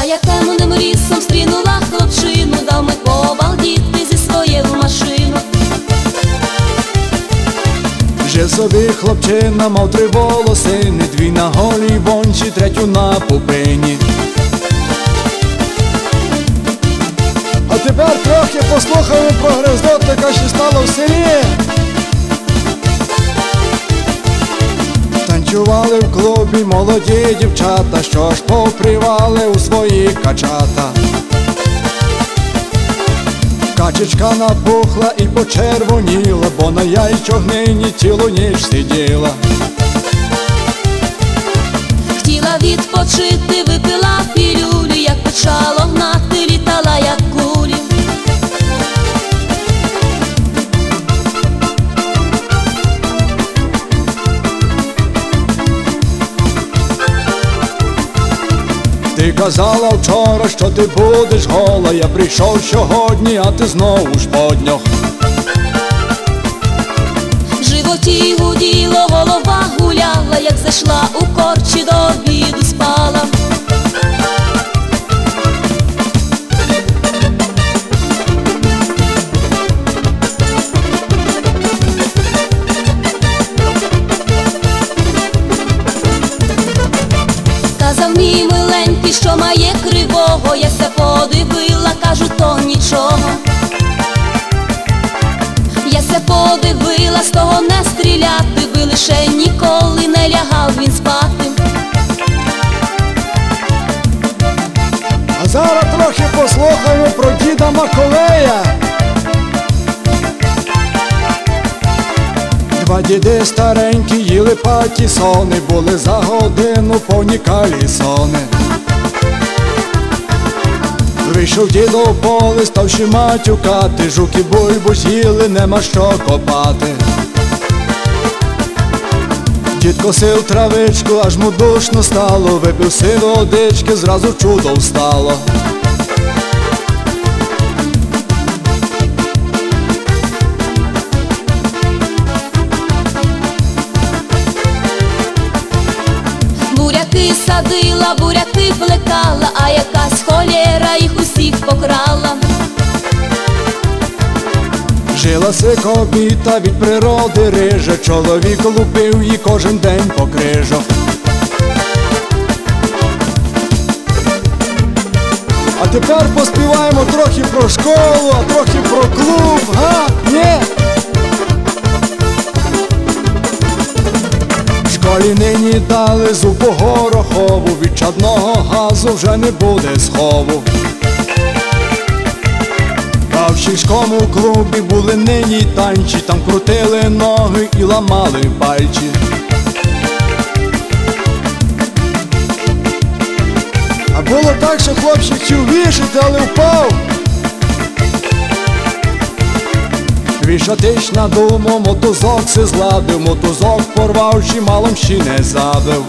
я темним лісом стрінула хлопчину, дав ми побалдіти зі своєю машину. Жив собі хлопчина, мав 3 волосини, 2 на голій вончі, 3 на пупині. А тепер трохи послухаємо про гнездо, яка ще стала в селі. Танцювали в клубі молоді дівчата, що ж попрівали у свої качата. Качечка напухла і почервоніла, бо на яйчогнині цілу ніч сиділа. Хотіла відпочити, випила пілюлі, як почало гнати, літала як кулі. Ти казала вчора, що ти будеш гола, я прийшов сьогодні, а ти знову ж подньох. В животі гуділо, голова гуляла, як зайшла у корчі, до обіду спала. Казав мій миленький, що має кривого, я се подивила, кажу, то нічого. Я се подивила, з того не стріляти би, лише ніколи не лягав він спати. А зараз трохи послухаємо про діда Маковея. 2 діди старенькі їли патісони, були за годину повні калісони. Вийшов дідо в поле, ставши матюкати, жуки бульбу з'їли, нема що копати. Дід косив травичку, аж му душно стало, випив си водички, зразу чудо встало. Буряки садила, буряки плекала, а якась холєра їх усіх покрала. Жила си кобіта від природи рижа, чоловік лупив її кожен день по крижах. А тепер поспіваємо трохи про школу, а трохи про клуб, га? Ні? В школі нині дали зубу горохову, від чадного газу вже не буде схову. А в сільському клубі були нині танці, там крутили ноги і ламали пальці. А було так, що хлопчик хотів вішати, але впав. Вішатись надумав, мотузок си зладив, мотузок порвав, чималом ще не забив.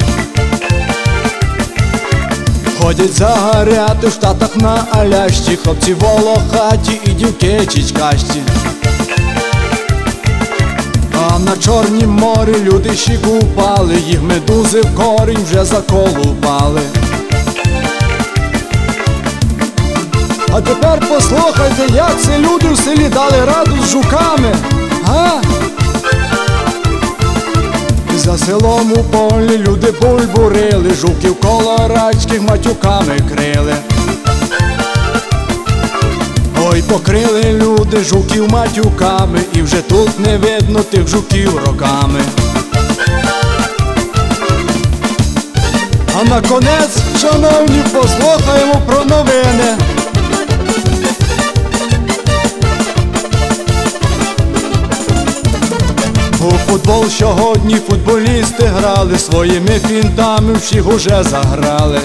Ходять загоряти в Штатах на Алясці, хлопці волохаті і дівки чичкасті. А на Чорнім морі люди ще купали, їх медузи в корінь вже заколупали. А тепер послухайте, як це люди в селі дали раду з жуками, га? За селом у полі люди бульбу рили, жуків колорадських матюками крили. Ой, покрили люди жуків матюками, і вже тут не видно тих жуків роками. А на конець, шановні, послухаємо про новини. У футбол сьогодні футболісти грали, своїми фінтами всіх уже заграли.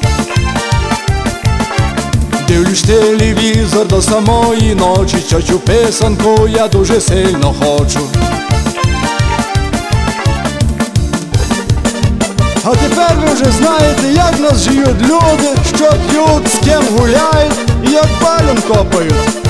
Дивлюсь телевізор до самої ночі, чочу писанку я дуже сильно хочу. А тепер ви вже знаєте, як нас живуть люди, що п'ють, з ким гуляють і як балем копають.